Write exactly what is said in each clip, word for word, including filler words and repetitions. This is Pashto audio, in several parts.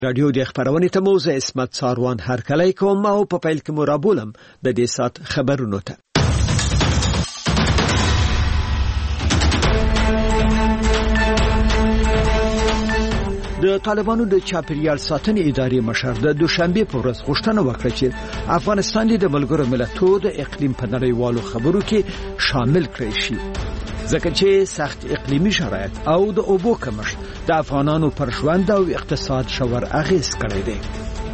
رادیو د خبرونې ته مو زه اسمت ساروان هرکلی کوم او په پیل کې مو رابولم د دې سات خبرونو ته. د طالبانو د چاپیریال ساتنې ادارې مشر د دوشنبه په ورځ غوښتنه وکړه چې افغانستان د ملګرو ملتونو د اقلیم په نړیوالو خبرو کې شامل کړي شي، ځکه چې سخت اقلیمي شرایط او د اوبو کمښت د افغانانو پر ژوند او اقتصاد ژور اغیز کړی دی.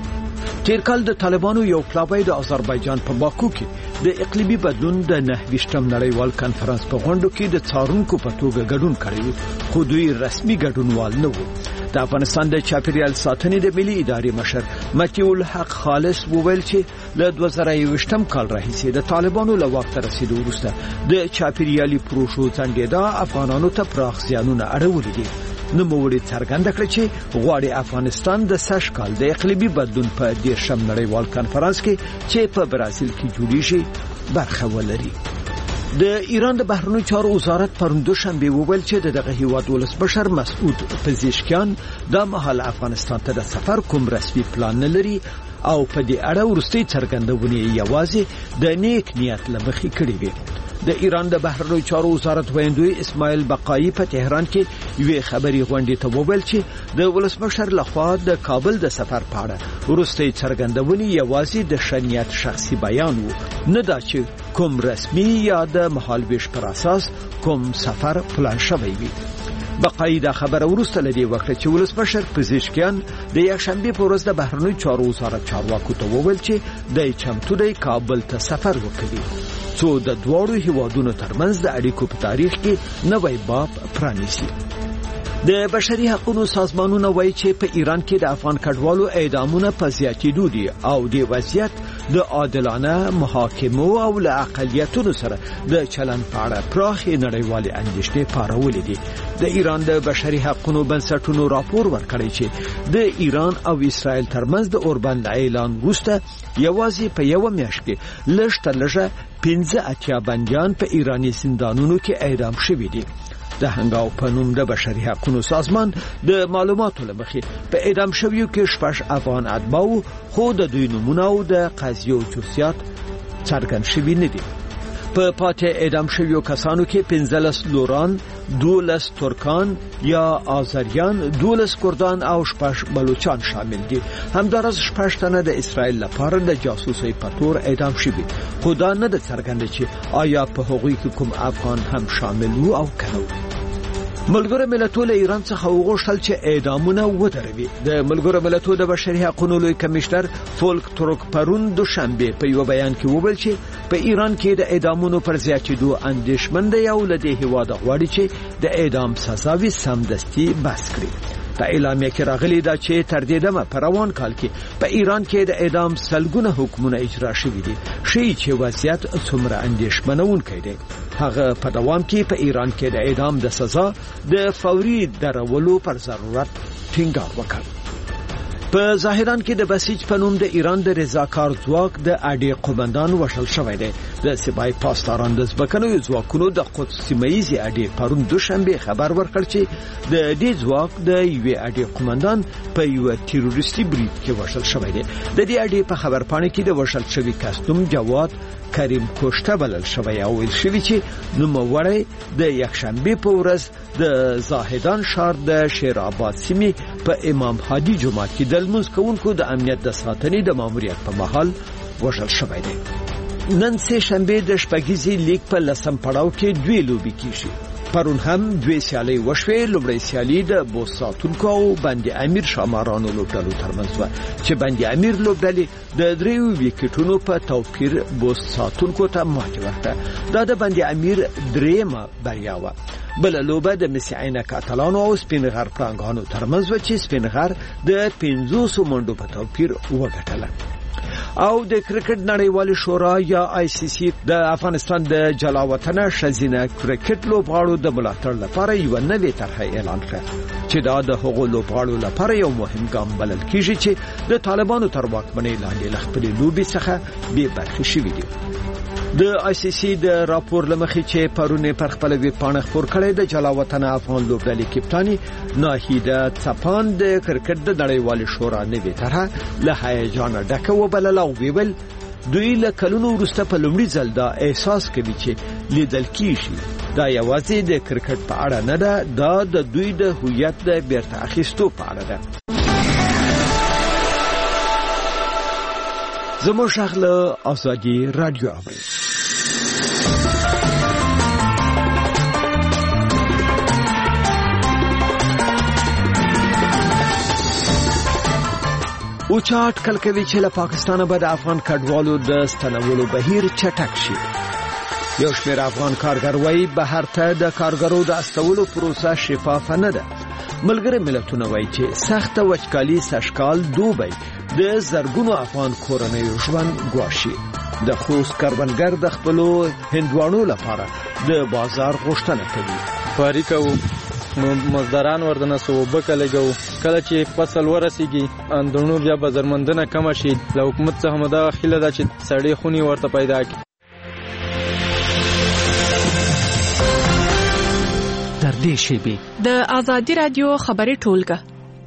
تیر کال د طالبانو یو پلاوی د آذربایجان په باکو کې د اقلیمي بدلون د نهویشتم نړیوال کانفرنس په غونډه کې د څارونکو په توګه ګډون کړی، خو دوی رسمي ګډونوال نه وو. د افغانستان د چاپیریال ساتنې د ملي ادارې مشر متیع الحق خالص وویل چې له دوه زره یوویشتم کال راهیسې د طالبانو له واک ته رسیدو وروسته د چاپیریالي پروژو ځنډېدا افغانانو ته پراخ زیانونه اړولي دي. نوموړي څرګنده کړه چې غواړي افغانستان د سږ کال د اقلیمي بدلون په دیرشم نړیوال کانفرنس کې چې په برازیل کې جوړیږي برخه ولري. د ایران د بهرنیو چارو وزارت پرون دوشنبه وویل چې دغه هیواد ولسمشر مسعود پزشکیان د مهال افغانستان ته د سفر کوم رسمي پلان نه لري او په دې اړه ورستي څرګندونه یوازې د نیک نیت لمخې کړې وي. د ایران د بهرنیو چارو وزارت ویاندوی اسماعیل بقایی په تهران کې یوې خبري غونډې ته وویل چې د ولسمشر لخوا د کابل د سفر په اړه ورستي څرګندونه یوازې د شنیت شخصي بیان وو، نه دا چې کوم رسمي یا د مهالویش پر اساس کوم سفر پلان شوی وي. بقایی دا خبر ورسته لدی وخت چې ولسمشر پزشکیان د یکشنبه په ورځ د بهرنیو چارو وزارت چارواکو ته وویل چې د چمتو د کابل ته سفر وکړي، څو د دوړو هیوادونو ترمنځ د اړیکو په تاریخ کې نوې باب پرانیسي. د بشري حقوقو سازمانونه وایي چې په ایران کې د افغان کډوالو اعدامونه په زیاتېدو دي او د وضعیت د عادلانه محاکمو او له اقلیتونو سره د چلن په اړه پراخې نړیوالې اندېښنې پارولې دي. د ایران د بشري حقوقو بنسټونو راپور ورکړی چې د ایران او اسرائیل ترمنځ د اوربند اعلان وروسته یوازې په یو میاشت کې لږ تر لږه پنځه اتیا بندیان په ایراني زندانونو کې اعدام شوي دي. د هنګاو په نوم د بشري حقوقو سازمان د معلوماتو لمخې په اعدام شویو کې شپږ افغان اتباع خو د دوی نومونه او د قضیو جزئیات څرګند شوي نه دي. په پاتې اعدام شویو کسانو کې پنځلس لوران، دولس ترکان یا آذریان، دولس کردان او شپږ بلوچان شامل دي. همدارس شپږ تنه د اسرائیل لپاره د جاسوسۍ په تور اعدام شوي، خو دا نه ده څرګنده چې آیا په هغوی کې کوم افغان هم شامل وو او کنه. ملګرو ملتونو ایران څخه وغوښتل چې اعدامونه ودروي. د ملګرو ملتونو د بشري حقوقو لوی کمشنر فولک تورک پرون دوشنبه په یو بیان کې وویل چې په ایران کې د اعدامونو پر زیاتېدو اندېښمن دی او له دې هیواده غواړي چې د اعدام سزاوي سمدستي بس کړي. په اعلامیه کې راغلی دا چې تر دې دمه په روان کال کې په ایران کې د اعدام سلګونه حکمونه اجرا شوي دي، شی چې وضعیت څومره اندېښمنونکی دی. هغه په دوام کې په ایران کې د اعدام د سزا د فوري درولو پر ضرورت ټینګار وکړ. په ظاهران کې د بسیج په نوم د ایران د رضاکار ځواک د اډې قومندان وشل شوی دی. د سپای پاسداران د ځواکونو ځواکونو د قدس سیمایي اډې پرون دوشنبه خبر ورکړ چې د دې ځواک د یوې اډې قومندان په یو تروریستي برید کې وشل شوی دی. د دې اډې په خبرپاڼه کې د وشل شوی کاستوم جواد کریم کوشته بلل شوی او ویل شوی چې نوموړی د یکشنبه په ورځ د زاهدان ښار د شیر آباد سیمې په امام هادي جومات کې د لمونځ کوونکو د امنیت د ساتنې د ماموریت په مهال وژل شوی دی. نن سه شنبه د شپږیزې لیګ په لسم پړاو کې دوی لوبي کیږي. پرون هم دوی سیالي وشوي. لومړی سیالي د بوس ساتونکو او بندي امیر شامارانو لوبډلو ترمنځ و چې بندي امیر لوبډلې د دریو ویکټونو په توپیر بوس ساتونکو ته ماتې ورکړه. دا د بندي امیر دریمه بریا و. بل لوبه د مسیعینه کاتالانو او سپینغر پرنګانو ترمنځ و چې سپینغر د پنځوس منډو په توپیر وګټله. او د کرکټ نړیوال شورا یا آی سی سی د افغانستان د جلاوطن شزینه کرکټ لوبغاړو د ملاتړ لپاره یو نوې طرح اعلان کړ چې دا د هغو لوبغاړو لپاره یو مهم ګام بلل کیږي چې د طالبانو تر واکمنۍ لاندې له خپلې لوبې څخه بې برخې شوي دي. د آی سی سی د راپور لمخې چې پرونه پر خپل ویب پاڼه خبر کړی د جلاوطن افغان لوبډلې کپتانی ناهیده څپان د کرکټ د نړیوال شورا نوې طرح له هیجان ډکه وبلله او ویل دوی له کلونو وروسته په لومړي ځل دا احساس کوي چې لیدل کیږي دا یوازې د کرکټ په اړه نه ده، دا د دوی د هویت د بیرته اخیستو په اړه ده. زموږ شغله ازادي رادیو اوري. اوچا اټکل کوي چې له پاکستانه به د افغان کډوالو د ستنولو بهیر چټک شي. یو شمېر افغان کارګر وایي بهر ته د کارګرو د استولو پروسه شفاف نه ده. ملګری ملتونه وایي چې سخت وچکالي سشکال دوبی د زرګونو افغان کورنیو ژوند ګواښي. د خوست کروندګر د خپلو هندوانو لپاره د بازار غوښتنه کوي. فاری کوو مزدوران وردنه سوبه کلهګو کله چې فصل ورسیږي اندونو بیا بازارمندنه کم شي. له حکومت څخه مدا خیله ده چې سړی خونی ورته پیدا کړي. در دې شیبه د ازادي رادیو خبري ټولګه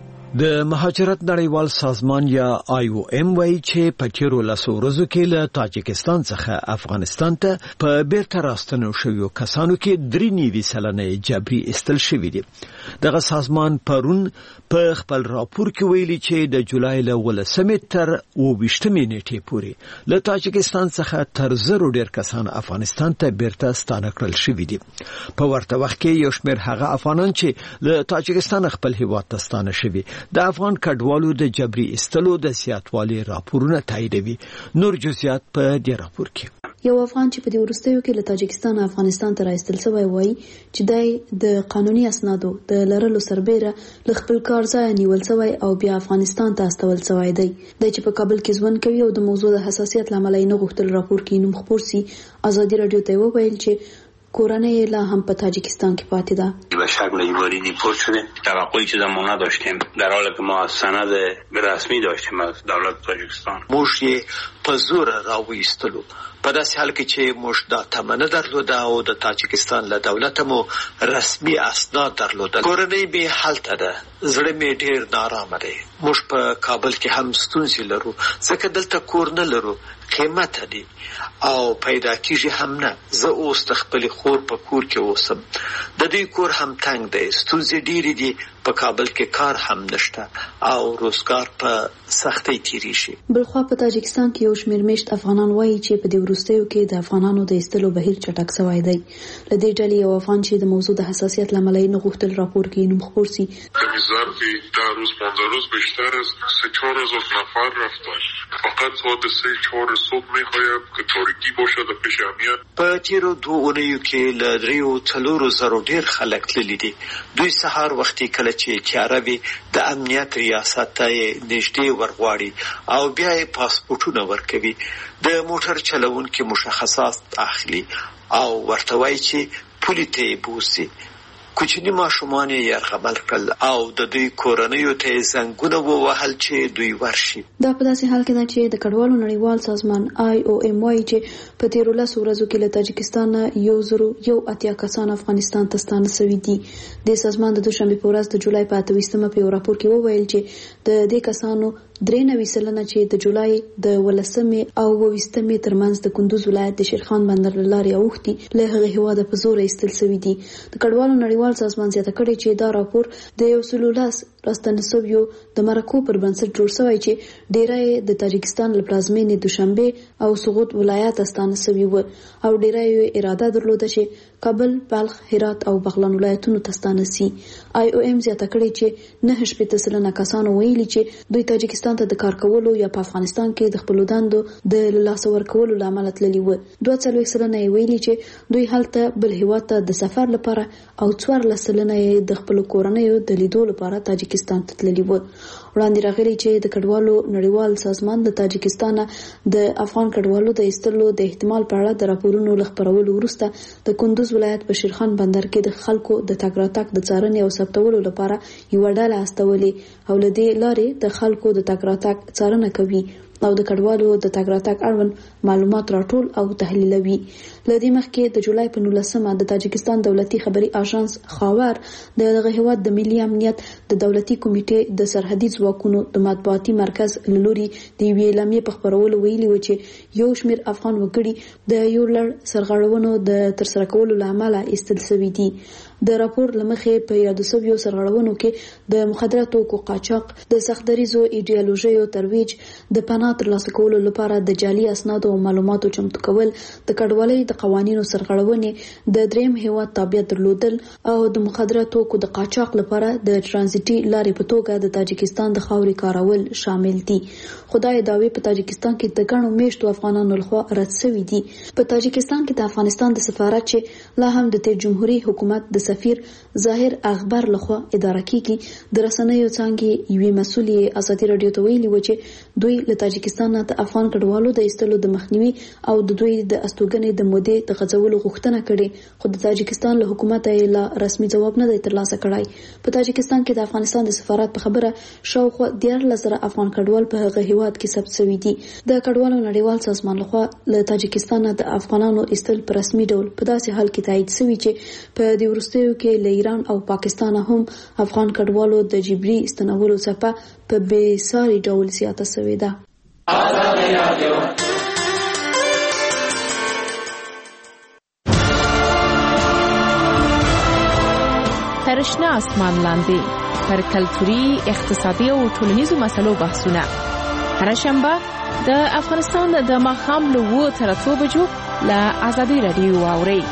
د مهاجرت نړیوال سازمان یا آی او ام وایي چې په تیرو لسو ورځو کې له تاجکستان څخه افغانستان ته په بیرته راستنو شویو کسانو کې درې نیوي سلنه جبري استل شوي دي. دغه سازمان پرون په خپل راپور کې ویلي چې د جولای له ولسمې تر اوویشتمې نیټې پورې له تاجکستان څخه تر زرو ډیر کسان افغانستان ته بیرته ستانه کړل شوي دي. په ورته وخت کې یو شمېر هغه افغانان چې له تاجکستان خپل هیواد ته ستانه شوي د افغان کډوالو د جبري استلو د زیاتوالي راپورونه تاییدوي. نور جزئیات په دې راپور کې. یو افغان چې په دې وروستیو کې له تاجکستان افغانستان ته راستل شوی وایي چې دای د قانوني اسنادو د لرلو سربېره له خپل کار ځای نیول شوی او بیا افغانستان ته استول شوی دی. د چې په کابل کې ژوند کوي او د موضوع د حساسیت لامل یې نه غوښتل راپور کې نوم خپور سي. ازادي رادیو ته وویل چې کورنۍ لا هم په تاجیکستان کې پاتې ده. به شکل اجباری دیپورت شدیم. توقعی چیز ما نداشتیم در حالی که ما سند رسمی داشتیم از دولت تاجیکستان. موږ یې په زور راوېستلو په داسې حال کې چې موږ دا تمنه درلوده او د تاجیکستان له دولت مو رسمي اسناد درلودل. کورنۍ به هلته ده. زړه مې ډېر نارامه دی. موږ په کابل کې هم ستونزې لرو ځکه دلته کور نه لرو. قیمت دی او پیدا کیږي هم نه. زه اوس د خپل خور په کور کې اوسم. د دې کور هم تنگ دی. ستونزې ډېرې دي. په کابل کې کار هم نشته او روزګار په سختۍ تیریږي. بلخوا په تاجکستان کې یو شمېر میشت افغانان وایي چې په دې وروستیو کې د افغانانو د ایستلو بهیر چټک شوی دی. له دې ډلې یو افغان چې د موضوع د حساسیت لامل یې نه غوښتل راپور کې نوم خپور سي. ظرف ده روز پانزده روز بیشتر از سه چهار هزار نفر رفتن. فقط ساعت سه چهار صبح میخواید که تاریکی باشد و پیش امنیت. په تیرو دوه اونیو کې له دریو څلورو زرو ډیر خلک تللي دي. دوی سهار وختي کله چې تیاره وي د امنیت ریاست ته نږدې ورغواړي او بیا یې پاسپورټونه ورکوي. د موټر چلوونکي مشخصات اخلي او ورته وایي چې پولي ته یې بوځي. کوچني ماشومان یې یرغمل کړل او د دوی کورنیو ته زنګونه ووهل چې دوی ورشي. دا په داسې حال کې ده چې د کډوالو نړیوال سازمان آی او ام وایي چې په تیرو لسو ورځو کې له تاجکستان نه یو زرو یو اتیا کسان افغانستان ته ستانه شوي دي. د سازمان د دوشنبې په ورځ د جولای په اته ویشتمه په یو راپور کې وویل چې د دې کسانو درې نوي سلنه چې د جولای د ولسمې او اوویشتمې ترمنځ د کندوز ولایت د شیرخان بندر له لارې اوښتي له هغه هیواده په زور ایستل شوي دي. د کډوالو نړیوال سازمان زیاته کړې چې دا راپور د یو سل ولس راستنه شویو د مرکو پر بنسټ جوړ شوی چې ډیری د تاجکستان له پلازمینې دوشنبه او سقوط ولایت استانه شوی و او ډیری اراده درلوده چې کابل، بلخ، هرات او بغلان ولایتونو ته ستانه شي. آی او ام زیاته کړې چې نه شپږ سلنه کسانو ویلي چې دوی تاجکستان ته د کار کولو یا په افغانستان کې د خپل دندو د لاس ورکولو لامل تللی و. دوه څلوېښت سلنه ویلي چې دوی هلته بل هیواد ته د سفر لپاره او څوارلس سلنه د خپل کورنیو د لیدو لپاره تاجکستان ته تللی و. وړاندې راغلي چې د کډوالو نړیوال سازمان د تاجکستان د افغان کډوالو د ایستلو د احتمال په اړه د راپورونو لخبرولو وروسته د کندوز ولایت په شیرخان بندر کې د خلکو د تګ راتګ د څارنې او ثبتولو لپاره یو ډله استولې او له دې لارې د خلکو د تګ راتګ څارنه کوي. او د کډوالو د تګ راتګ اړوند معلومات راټول او تحلیلوي. لدې مخکې د جولای په نولسمه د تاجکستان دولتي خبري اژانس خاور د دغه هیواد د ملي امنیت د دولتي کمیټې د سرحدي ځواکونو د مطبوعاتي مرکز لوري د یوې اعلامیې په خبرولو ویلي و چې یو شمېر افغان وګړي د یو لړ سرغړونو د ترسره کولو له امله ایستل شوي دي. د راپور لمخې په یادو شویو سرغړونو کې د مخدره توکو قاچاق، د سختدریزو ایډیالوژیو ترویج، د پناه ترلاسه کولو لپاره د جعلي اسنادو او معلوماتو چمتو کول، د کډوالۍ د قوانینو سرغړونې، د دریم هیواد تابعیت درلودل او د مخدره توکو د قاچاق لپاره د ترانزیتي لارې په توګه د تاجکستان د خاورې کارول شامل دي. خدای داوی په تاجکستان کې د ګڼو میشتو افغانانو لخوا رد شوي دي. په تاجکستان کې د افغانستان د سفارت چې لا هم د تیر جمهوریت حکومت د سفیر ظاهر اخبار لخوا اداره کیږي، د رسنیو څنګه یوې مسولې ازادي رادیو ته ویلي و چې دوی له تاجکستان نه د افغان کډوالو د ایستلو د مخنیوي او د دوی د استوګنې د مودې د غځولو غوښتنه کړې، خو د تاجکستان له حکومت یې لا رسمي ځواب نه دی ترلاسه کړی. په تاجکستان کې د افغانستان د سفارت په خبره شاوخوا دیارلس زره افغان کډوال په هغه هیواد کې ثبت شوي دي. د کډوالو نړیوال سازمان لخوا له تاجکستان نه د افغانانو ایستل په رسمي ډول په داسې حال کې تایید شوي چې په دې وروستیو کې له ایران او پاکستان هم افغان کډوالو د جبري استنولو څخه په بې ساري ډول زیاته شوې ده. ترشنه اسمان لاندې پر کلتوري، اقتصادي او ټولنیزو مسلو بحثونه هر شنبه د افغانستان د ماښام له اوه تر اتو بجو له ازادي رادیو واورئ.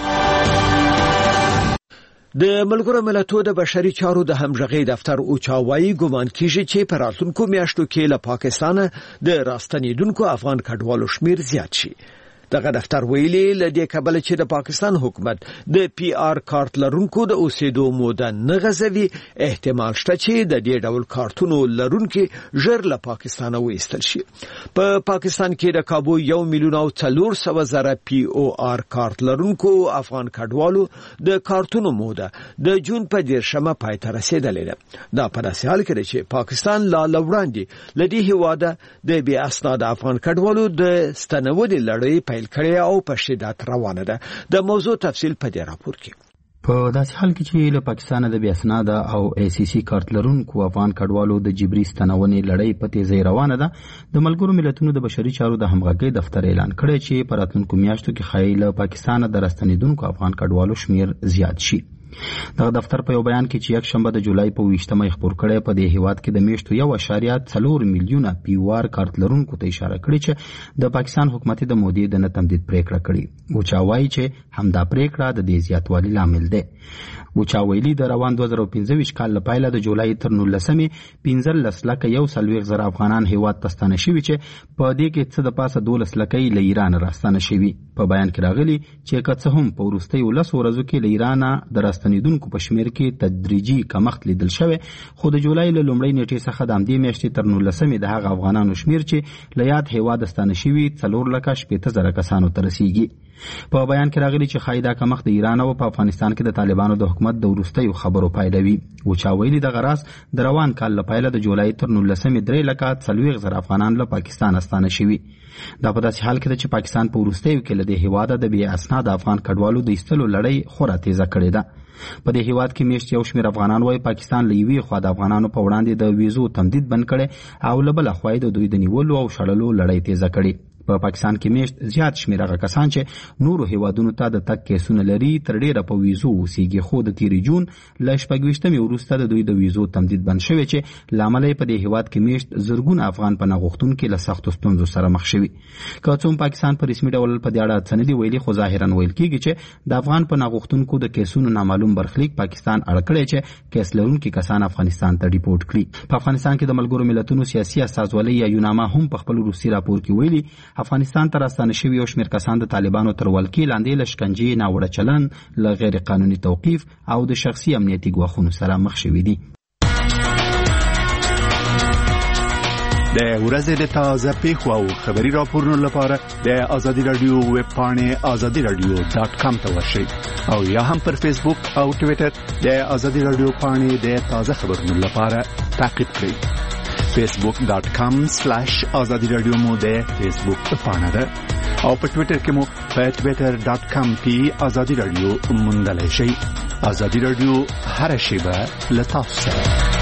د ملګرو ملتونو د بشري چارو د همغږي دفتر اوچاوي ګومان کیږي چې په راتلونکو میاشتو کې له پاکستان د راستنیدونکو افغان کډوالو شمیر زیات شي. دغه دفتر ویلي لدې کبل چې د پاکستان حکومت د پی آر کارت لرونکو د اوسېدو موده نه غځوي، احتمال شته چې د دې ډول کارتونو لرونکو ژر له پاکستان وایستل شي. په پا پاکستان کې د کابو یو میلیون او څلور سوه زره پی او آر کارت لرونکو افغان کډوالو د کارتونو موده د جون په دیرشمه پای ته رسیدلې ده. دا په داسې حال کې چې پاکستان لا لوړاندې لدې هواده د بې اسناد افغان کډوالو د ستنولو لړۍ کړي او په شدت روانه ده. د موضوع تفصیل په دې راپور کې. په داسې حال کې چې له پاکستان د بې اسناد او ای سی سی کارت لرونکو افغان کډوالو د جبري ستنونې لړۍ په تیزۍ روانه ده، د ملګرو ملتونو د بشري چارو د همغږۍ دفتر اعلان کړی چې په راتلونکو میاشتو کې ښایي له پاکستان د راستنیدونکو افغان کډوالو شمیر زیات شي. دغه دفتر په یو بیان کې چې یک شنبه د جولای په ویشتمه خبر کړی په دې هیواد کې د میاشتو یو اشاریه څلور میلیونه پی او آر کارت لرونکو ته اشاره کړې چې د پاکستان حکومت د مودې د نه تمدید پریکړه کړې. او چا وایي چې همدا پریکړه د دې زیاتوالي لامل ده. او چا ویلي د روان دوه زره پنځه ویشت کال لپاره د جولای تر نولسمې پنځلس لکه یو سلويخ زره افغانان هیواد ته ستانه شوي چې په دې کې څه د پاسه دولس لکه له ایران راستانه شوي. په بیان کې راغلي چې که څه هم په وروستیو لسو ورځو کې له ایران د راستنیدونکو په شمیر کې تدریجي کمښت لیدل شوی، خو د جولای له لومړۍ نیټې څخه د همدې میاشتې تر نولسمې د هغه افغانانو شمیر چې له یاد هیواد ستانه شوي څلور لکه شپېته زره کسانو ته رسیږي. په بیان کې راغلي چې ښایي دا کمښت د ایران او په افغانستان کې د طالبانو د حکومت د وروستیو خبرو پایله وي. او چا ویلي دغه راز د روان کال له پیله د جولای تر نولسمې درې لکه څلوېښت زره افغانان له پاکستان ستانه شوي. دا په داسې حال کې ده چې پاکستان په وروستیو کې له دې هیواده د بې اسناده افغان کډوالو د ایستلو لړۍ خورا تیزه کړې ده. په دې هیواد کې میاشت یو شمېر افغانان وایي پاکستان له یوې خوا د افغانانو په وړاندې د ویزو تمدید بند کړی او له بله خوا د دوی د نیولو او شړلو لړۍ تیزه کړې. په پاکستان کې میاشت زیات شمېر هغه کسان چې نورو هیوادونو ته د تګ کیسونه لري تر ډېره په ویزو اوسېږي، خو د تېرې جون له شپږویشتمې وروسته د دوی د ویزو تمدید بند شوی چې له امله یې په دې هیواد کې میاشت زرګونه افغان پناه غوښتونکي له سختو ستونزو سره مخ شوي. که څه هم پاکستان په رسمي ډول په دې اړه څه نه دي ویلي، خو ظاهرا ویل کېږي چې د افغان پناه غوښتونکو د کیسونو نامعلوم برخلیک پاکستان اړ کړی چې کیس لرونکي کسان افغانستان ته ریپورټ کړي. په افغانستان کې د ملګرو ملتونو سیاسي استازولۍ یا یوناما هم په خپل روسي راپور کې ویلي افغانستان ته راستانه شوي یو شمېر کسان د طالبانو تر ولکې لاندې له شکنجې، ناوړه چلن، له غیر قانوني توقیف او د شخصي امنیتي ګواښونو سره مخ شوي دي. د ورځې د تازه پیښو او خبري راپورونو لپاره د آزادي رادیو ویب پاڼې آزادي رادیو ډاټ کام ته ورشئ او یا هم پر فیسبوک او ټویټر د آزادي رادیو پاڼې د تازه خبرونو لپاره تعقیب کړئ. facebook dot com slash azadi radio مو د فیسبوک پاڼه ده او په ټوئیټر کې مو په twitter dot com پی azadi radio موندلای شئ. azadi radio هر شی به لطف سره.